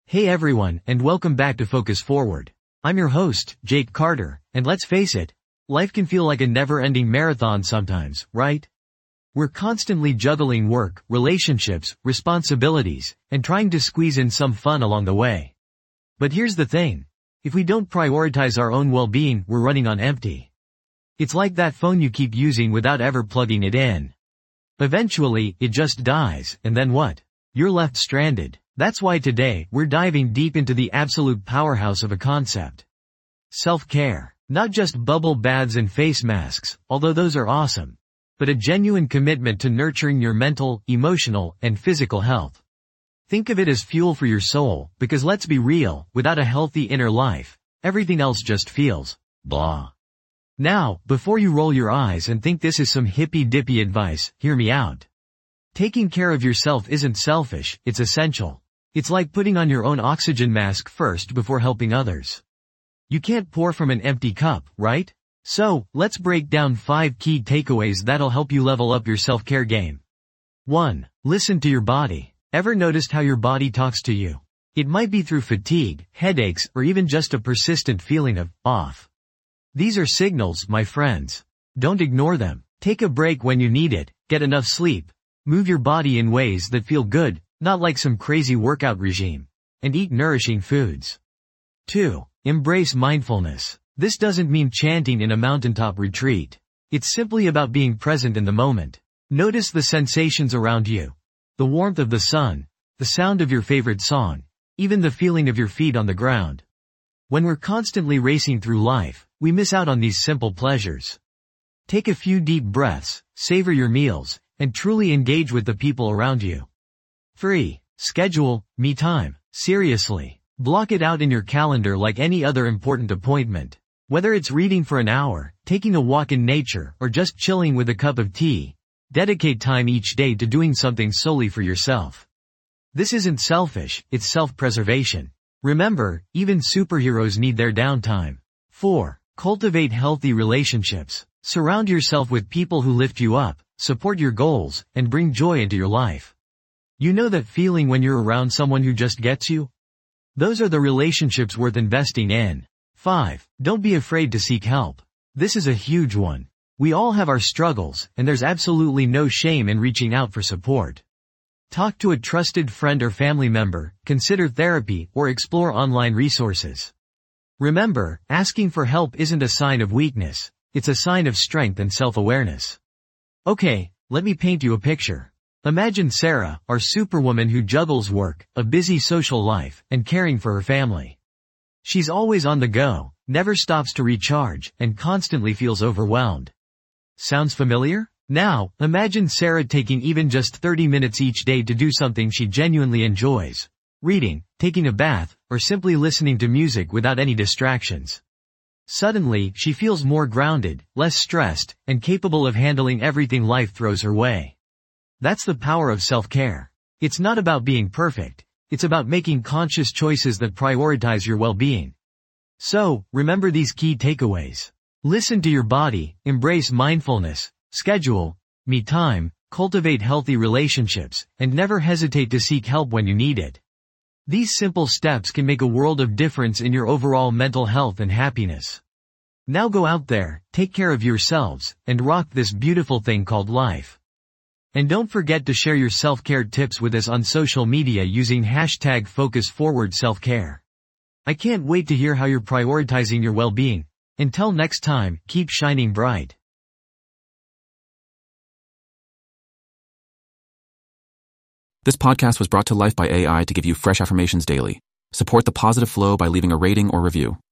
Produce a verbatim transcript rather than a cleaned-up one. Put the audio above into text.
Hey everyone, and welcome back to Focus Forward. I'm your host, Jake Carter, and let's face it, life can feel like a never-ending marathon sometimes, right? We're constantly juggling work, relationships, responsibilities, and trying to squeeze in some fun along the way. But here's the thing. If we don't prioritize our own well-being, we're running on empty. It's like that phone you keep using without ever plugging it in. Eventually, it just dies, and then what? You're left stranded. That's why today, we're diving deep into the absolute powerhouse of a concept. Self-care. Not just bubble baths and face masks, although those are awesome, but a genuine commitment to nurturing your mental, emotional, and physical health. Think of it as fuel for your soul, because let's be real, without a healthy inner life, everything else just feels blah. Now, before you roll your eyes and think this is some hippy-dippy advice, hear me out. Taking care of yourself isn't selfish, it's essential. It's like putting on your own oxygen mask first before helping others. You can't pour from an empty cup, right? So, let's break down five key takeaways that'll help you level up your self-care game. one. Listen to your body. Ever noticed how your body talks to you? It might be through fatigue, headaches, or even just a persistent feeling of off. These are signals, my friends. Don't ignore them. Take a break when you need it, get enough sleep. Move your body in ways that feel good, not like some crazy workout regime. And eat nourishing foods. two. Embrace mindfulness. This doesn't mean chanting in a mountaintop retreat. It's simply about being present in the moment. Notice the sensations around you. The warmth of the sun, the sound of your favorite song, even the feeling of your feet on the ground. When we're constantly racing through life, we miss out on these simple pleasures. Take a few deep breaths, savor your meals, and truly engage with the people around you. three. Schedule me time. Seriously. Block it out in your calendar like any other important appointment. Whether it's reading for an hour, taking a walk in nature, or just chilling with a cup of tea, dedicate time each day to doing something solely for yourself. This isn't selfish, it's self-preservation. Remember, even superheroes need their downtime. four. Cultivate healthy relationships. Surround yourself with people who lift you up, support your goals, and bring joy into your life. You know that feeling when you're around someone who just gets you? Those are the relationships worth investing in. five. Don't be afraid to seek help. This is a huge one. We all have our struggles, and there's absolutely no shame in reaching out for support. Talk to a trusted friend or family member, consider therapy, or explore online resources. Remember, asking for help isn't a sign of weakness, it's a sign of strength and self-awareness. Okay, let me paint you a picture. Imagine Sarah, our superwoman who juggles work, a busy social life, and caring for her family. She's always on the go, never stops to recharge, and constantly feels overwhelmed. Sounds familiar? Now, imagine Sarah taking even just thirty minutes each day to do something she genuinely enjoys. Reading, taking a bath, or simply listening to music without any distractions. Suddenly, she feels more grounded, less stressed, and capable of handling everything life throws her way. That's the power of self-care. It's not about being perfect, it's about making conscious choices that prioritize your well-being. So, remember these key takeaways. Listen to your body, embrace mindfulness, schedule me time, cultivate healthy relationships, and never hesitate to seek help when you need it. These simple steps can make a world of difference in your overall mental health and happiness. Now go out there, take care of yourselves, and rock this beautiful thing called life. And don't forget to share your self-care tips with us on social media using hashtag Focus Forward Self-Care. I can't wait to hear how you're prioritizing your well-being. Until next time, keep shining bright. This podcast was brought to life by A I to give you fresh affirmations daily. Support the positive flow by leaving a rating or review.